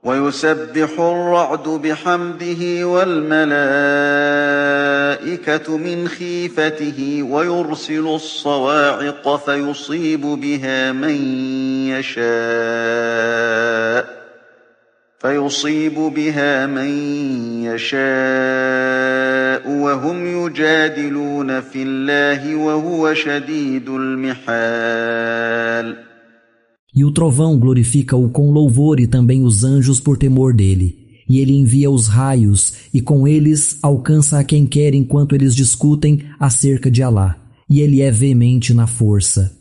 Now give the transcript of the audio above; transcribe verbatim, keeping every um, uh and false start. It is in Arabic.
ويسبح الرعد بحمده والملائكة من خيفته ويرسل الصواعق فيصيب بها من يشاء فيصيب بها من يشاء وهم يجادلون في الله وهو شديد المحال. E o trovão glorifica-o com louvor e também os anjos por temor dele. E ele envia os raios e com eles alcança a quem quer enquanto eles discutem acerca de Alá. E ele é veemente na força.